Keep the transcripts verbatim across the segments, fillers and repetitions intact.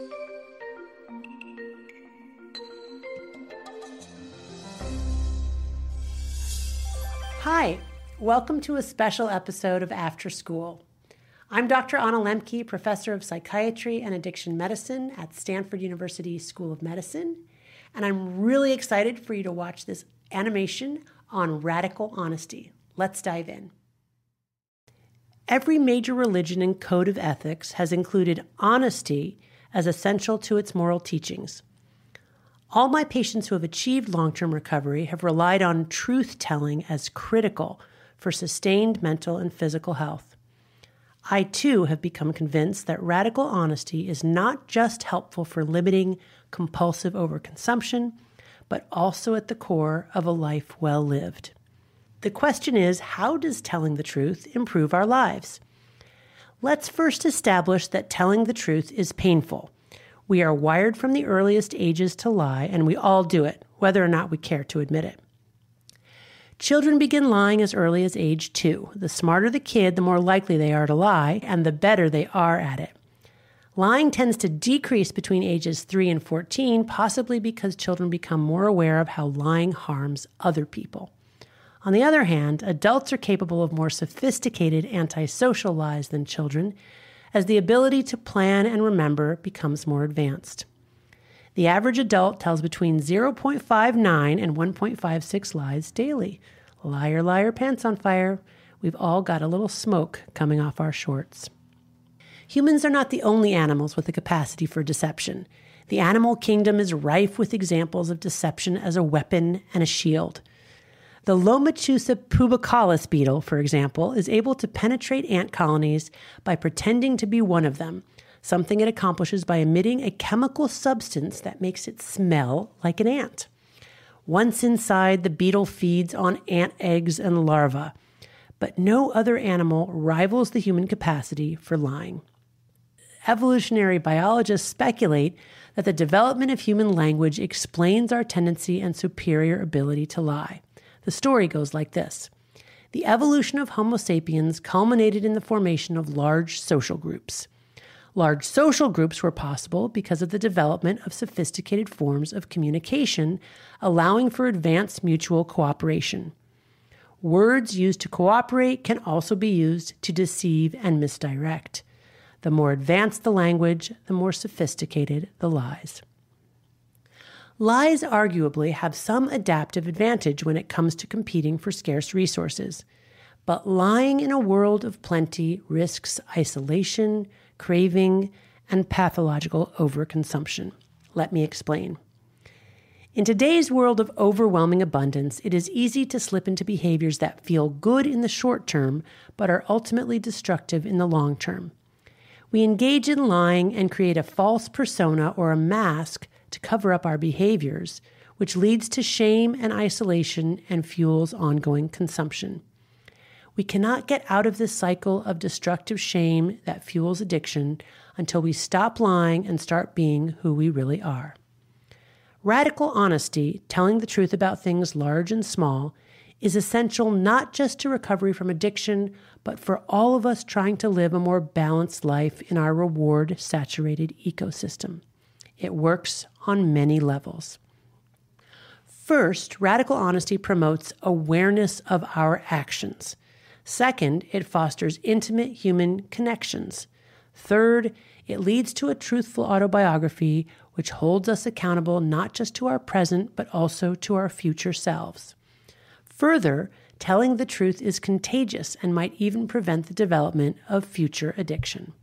Hi, welcome to a special episode of After School. I'm Doctor Anna Lembke, Professor of Psychiatry and Addiction Medicine at Stanford University School of Medicine, and I'm really excited for you to watch this animation on radical honesty. Let's dive in. Every major religion and code of ethics has included honesty as essential to its moral teachings. All my patients who have achieved long-term recovery have relied on truth-telling as critical for sustained mental and physical health. I, too, have become convinced that radical honesty is not just helpful for limiting compulsive overconsumption, but also at the core of a life well lived. The question is, how does telling the truth improve our lives? Let's first establish that telling the truth is painful. We are wired from the earliest ages to lie, and we all do it, whether or not we care to admit it. Children begin lying as early as age two. The smarter the kid, the more likely they are to lie, and the better they are at it. Lying tends to decrease between ages three and fourteen, possibly because children become more aware of how lying harms other people. On the other hand, adults are capable of more sophisticated antisocial lies than children, as the ability to plan and remember becomes more advanced. The average adult tells between zero point five nine and one point five six lies daily. Liar, liar, pants on fire. We've all got a little smoke coming off our shorts. Humans are not the only animals with the capacity for deception. The animal kingdom is rife with examples of deception as a weapon and a shield. The Lomechusa pubicalis beetle, for example, is able to penetrate ant colonies by pretending to be one of them, something it accomplishes by emitting a chemical substance that makes it smell like an ant. Once inside, the beetle feeds on ant eggs and larvae, but no other animal rivals the human capacity for lying. Evolutionary biologists speculate that the development of human language explains our tendency and superior ability to lie. The story goes like this. The evolution of Homo sapiens culminated in the formation of large social groups. Large social groups were possible because of the development of sophisticated forms of communication, allowing for advanced mutual cooperation. Words used to cooperate can also be used to deceive and misdirect. The more advanced the language, the more sophisticated the lies. Lies arguably have some adaptive advantage when it comes to competing for scarce resources. But lying in a world of plenty risks isolation, craving, and pathological overconsumption. Let me explain. In today's world of overwhelming abundance, it is easy to slip into behaviors that feel good in the short term, but are ultimately destructive in the long term. We engage in lying and create a false persona or a mask to cover up our behaviors, which leads to shame and isolation and fuels ongoing consumption. We cannot get out of this cycle of destructive shame that fuels addiction until we stop lying and start being who we really are. Radical honesty, telling the truth about things large and small, is essential not just to recovery from addiction, but for all of us trying to live a more balanced life in our reward-saturated ecosystem. It works on many levels. First, radical honesty promotes awareness of our actions. Second, it fosters intimate human connections. Third, it leads to a truthful autobiography, which holds us accountable not just to our present, but also to our future selves. Further, telling the truth is contagious and might even prevent the development of future addiction.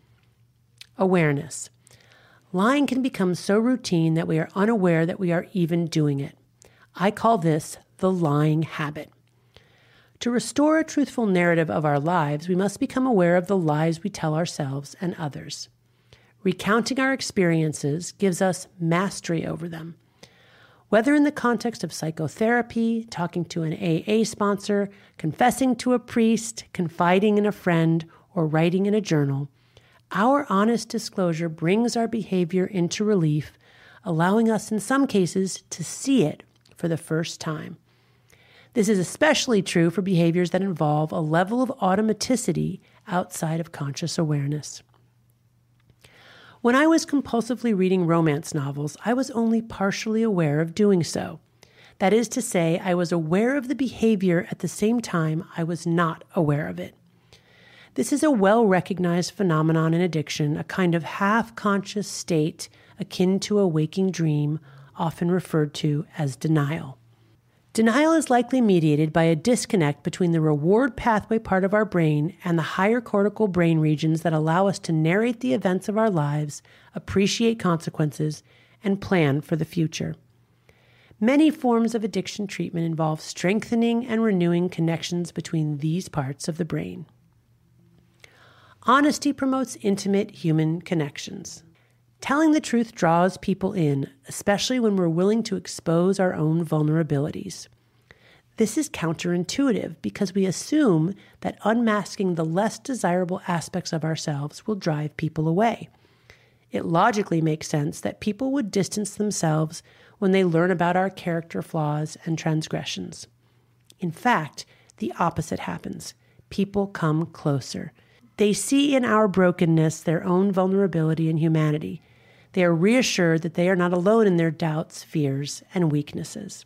Awareness. Lying can become so routine that we are unaware that we are even doing it. I call this the lying habit. To restore a truthful narrative of our lives, we must become aware of the lies we tell ourselves and others. Recounting our experiences gives us mastery over them. Whether in the context of psychotherapy, talking to an A A sponsor, confessing to a priest, confiding in a friend, or writing in a journal, our honest disclosure brings our behavior into relief, allowing us in some cases to see it for the first time. This is especially true for behaviors that involve a level of automaticity outside of conscious awareness. When I was compulsively reading romance novels, I was only partially aware of doing so. That is to say, I was aware of the behavior at the same time I was not aware of it. This is a well-recognized phenomenon in addiction, a kind of half-conscious state akin to a waking dream, often referred to as denial. Denial is likely mediated by a disconnect between the reward pathway part of our brain and the higher cortical brain regions that allow us to narrate the events of our lives, appreciate consequences, and plan for the future. Many forms of addiction treatment involve strengthening and renewing connections between these parts of the brain. Honesty promotes intimate human connections. Telling the truth draws people in, especially when we're willing to expose our own vulnerabilities. This is counterintuitive because we assume that unmasking the less desirable aspects of ourselves will drive people away. It logically makes sense that people would distance themselves when they learn about our character flaws and transgressions. In fact, the opposite happens. People come closer. They see in our brokenness their own vulnerability and humanity. They are reassured that they are not alone in their doubts, fears, and weaknesses.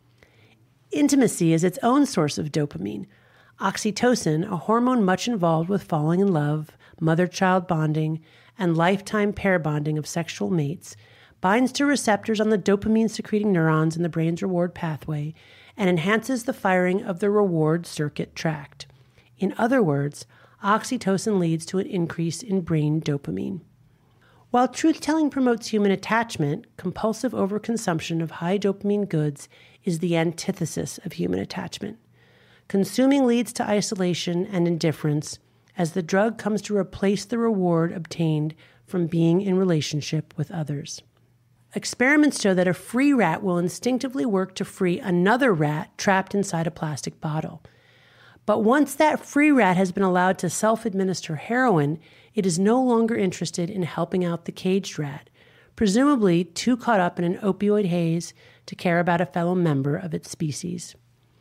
Intimacy is its own source of dopamine. Oxytocin, a hormone much involved with falling in love, mother-child bonding, and lifetime pair bonding of sexual mates, binds to receptors on the dopamine-secreting neurons in the brain's reward pathway and enhances the firing of the reward circuit tract. In other words, oxytocin leads to an increase in brain dopamine. While truth-telling promotes human attachment, compulsive overconsumption of high dopamine goods is the antithesis of human attachment. Consuming leads to isolation and indifference as the drug comes to replace the reward obtained from being in relationship with others. Experiments show that a free rat will instinctively work to free another rat trapped inside a plastic bottle. But once that free rat has been allowed to self-administer heroin, it is no longer interested in helping out the caged rat, presumably too caught up in an opioid haze to care about a fellow member of its species.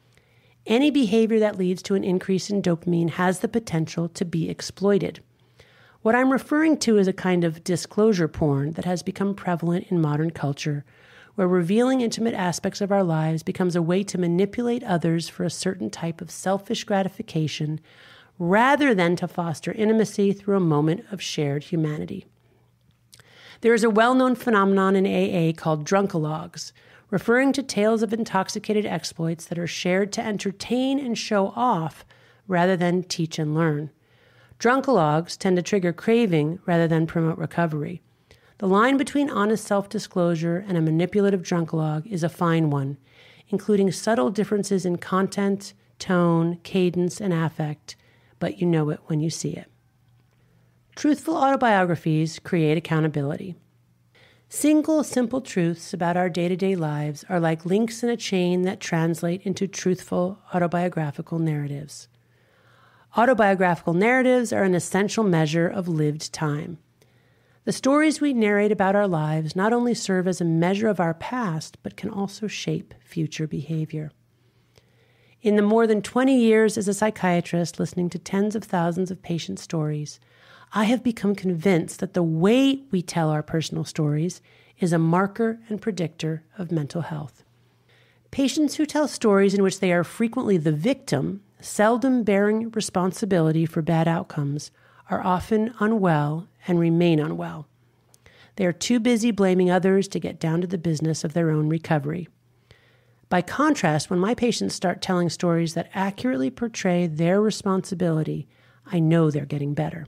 Any behavior that leads to an increase in dopamine has the potential to be exploited. What I'm referring to is a kind of disclosure porn that has become prevalent in modern culture, where revealing intimate aspects of our lives becomes a way to manipulate others for a certain type of selfish gratification, rather than to foster intimacy through a moment of shared humanity. There is a well-known phenomenon in A A called drunkalogs, referring to tales of intoxicated exploits that are shared to entertain and show off rather than teach and learn. Drunkalogs tend to trigger craving rather than promote recovery. The line between honest self-disclosure and a manipulative drunkalog is a fine one, including subtle differences in content, tone, cadence, and affect, but you know it when you see it. Truthful autobiographies create accountability. Single, simple truths about our day-to-day lives are like links in a chain that translate into truthful autobiographical narratives. Autobiographical narratives are an essential measure of lived time. The stories we narrate about our lives not only serve as a measure of our past, but can also shape future behavior. In the more than twenty years as a psychiatrist listening to tens of thousands of patient stories, I have become convinced that the way we tell our personal stories is a marker and predictor of mental health. Patients who tell stories in which they are frequently the victim, seldom bearing responsibility for bad outcomes, are often unwell and remain unwell. They are too busy blaming others to get down to the business of their own recovery. By contrast, when my patients start telling stories that accurately portray their responsibility, I know they're getting better.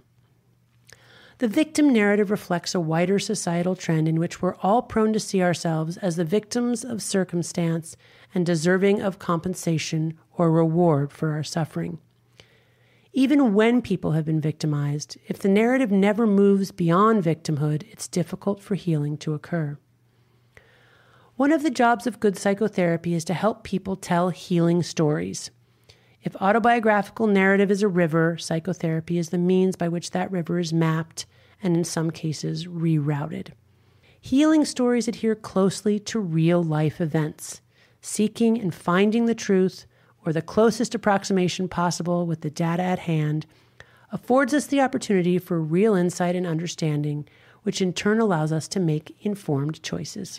The victim narrative reflects a wider societal trend in which we're all prone to see ourselves as the victims of circumstance and deserving of compensation or reward for our suffering. Even when people have been victimized, if the narrative never moves beyond victimhood, it's difficult for healing to occur. One of the jobs of good psychotherapy is to help people tell healing stories. If autobiographical narrative is a river, psychotherapy is the means by which that river is mapped and in some cases rerouted. Healing stories adhere closely to real life events, seeking and finding the truth or the closest approximation possible with the data at hand affords us the opportunity for real insight and understanding which in turn allows us to make informed choices.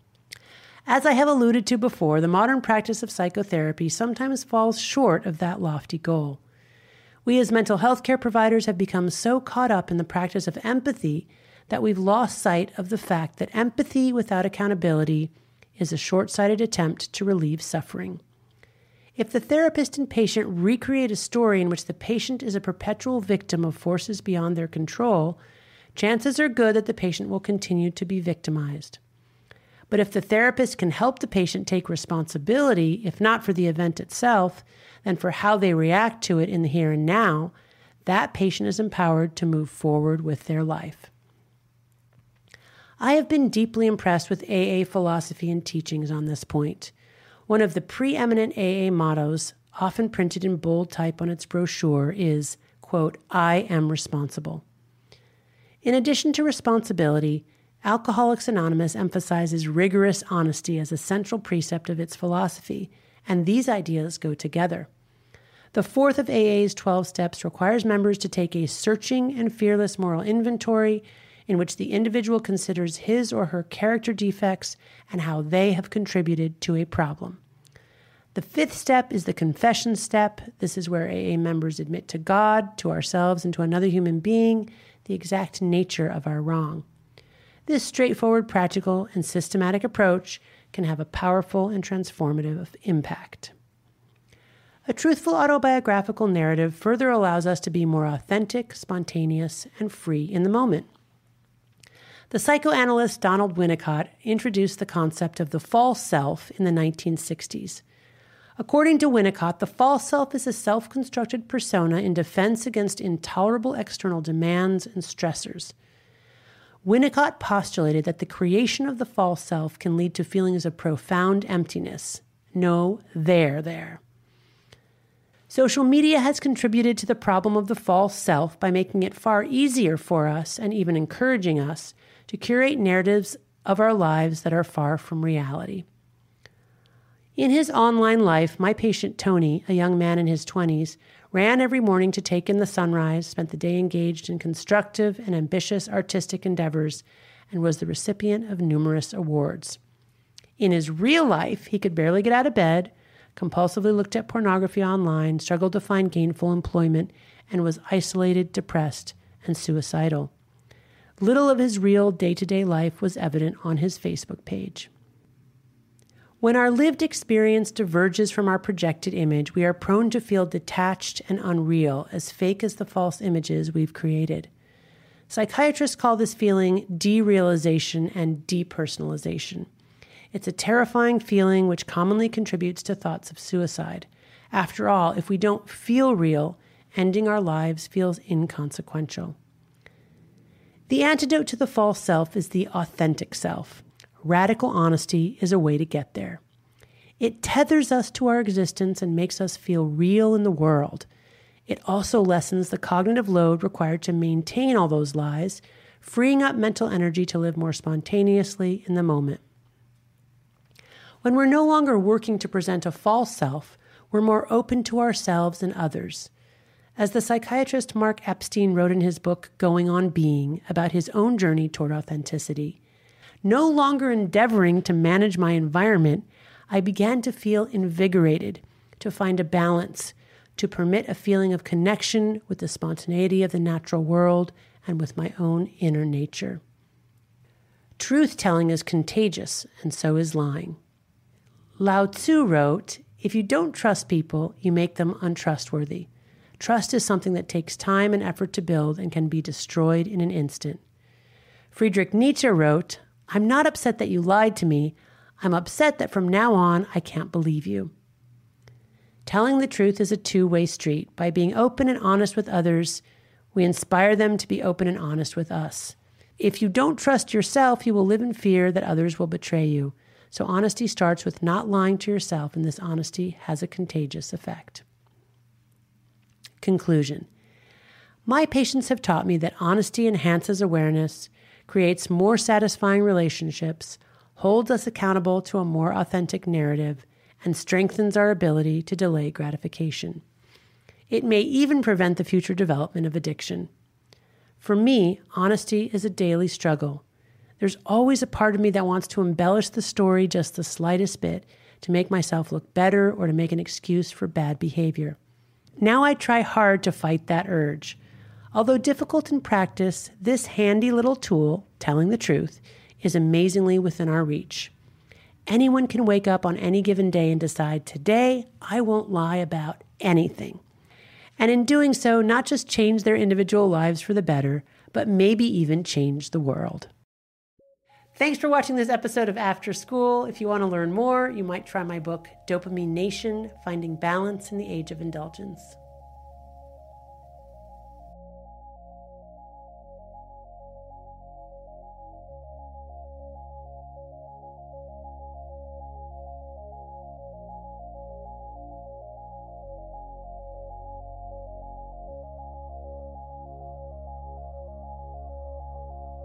As I have alluded to before, the modern practice of psychotherapy sometimes falls short of that lofty goal. We as mental health care providers have become so caught up in the practice of empathy that we've lost sight of the fact that empathy without accountability is a short-sighted attempt to relieve suffering. If the therapist and patient recreate a story in which the patient is a perpetual victim of forces beyond their control, chances are good that the patient will continue to be victimized. But if the therapist can help the patient take responsibility, if not for the event itself, then for how they react to it in the here and now, that patient is empowered to move forward with their life. I have been deeply impressed with A A philosophy and teachings on this point. One of the preeminent A A mottos, often printed in bold type on its brochure, is, quote, "I am responsible." In addition to responsibility, Alcoholics Anonymous emphasizes rigorous honesty as a central precept of its philosophy, and these ideas go together. The fourth of A A's twelve steps requires members to take a searching and fearless moral inventory in which the individual considers his or her character defects and how they have contributed to a problem. The fifth step is the confession step. This is where A A members admit to God, to ourselves, and to another human being the exact nature of our wrong. This straightforward, practical, and systematic approach can have a powerful and transformative impact. A truthful autobiographical narrative further allows us to be more authentic, spontaneous, and free in the moment. The psychoanalyst Donald Winnicott introduced the concept of the false self in the nineteen sixties. According to Winnicott, the false self is a self-constructed persona in defense against intolerable external demands and stressors. Winnicott postulated that the creation of the false self can lead to feelings of profound emptiness. No there there. Social media has contributed to the problem of the false self by making it far easier for us, and even encouraging us, to curate narratives of our lives that are far from reality. In his online life, my patient Tony, a young man in his twenties, ran every morning to take in the sunrise, spent the day engaged in constructive and ambitious artistic endeavors, and was the recipient of numerous awards. In his real life, he could barely get out of bed, compulsively looked at pornography online, struggled to find gainful employment, and was isolated, depressed, and suicidal. Little of his real day-to-day life was evident on his Facebook page. When our lived experience diverges from our projected image, we are prone to feel detached and unreal, as fake as the false images we've created. Psychiatrists call this feeling derealization and depersonalization. It's a terrifying feeling which commonly contributes to thoughts of suicide. After all, if we don't feel real, ending our lives feels inconsequential. The antidote to the false self is the authentic self. Radical honesty is a way to get there. It tethers us to our existence and makes us feel real in the world. It also lessens the cognitive load required to maintain all those lies, freeing up mental energy to live more spontaneously in the moment. When we're no longer working to present a false self, we're more open to ourselves and others. As the psychiatrist Mark Epstein wrote in his book, Going on Being, about his own journey toward authenticity, no longer endeavoring to manage my environment, I began to feel invigorated, to find a balance, to permit a feeling of connection with the spontaneity of the natural world and with my own inner nature. Truth-telling is contagious, and so is lying. Lao Tzu wrote, "If you don't trust people, you make them untrustworthy. Trust is something that takes time and effort to build and can be destroyed in an instant." Friedrich Nietzsche wrote, "I'm not upset that you lied to me. I'm upset that from now on, I can't believe you." Telling the truth is a two-way street. By being open and honest with others, we inspire them to be open and honest with us. If you don't trust yourself, you will live in fear that others will betray you. So honesty starts with not lying to yourself, and this honesty has a contagious effect. Conclusion. My patients have taught me that honesty enhances awareness, creates more satisfying relationships, holds us accountable to a more authentic narrative, and strengthens our ability to delay gratification. It may even prevent the future development of addiction. For me, honesty is a daily struggle. There's always a part of me that wants to embellish the story just the slightest bit to make myself look better or to make an excuse for bad behavior. Now I try hard to fight that urge. Although difficult in practice, this handy little tool, telling the truth, is amazingly within our reach. Anyone can wake up on any given day and decide, today I won't lie about anything. And in doing so, not just change their individual lives for the better, but maybe even change the world. Thanks for watching this episode of After School. If you want to learn more, you might try my book, Dopamine Nation: Finding Balance in the Age of Indulgence.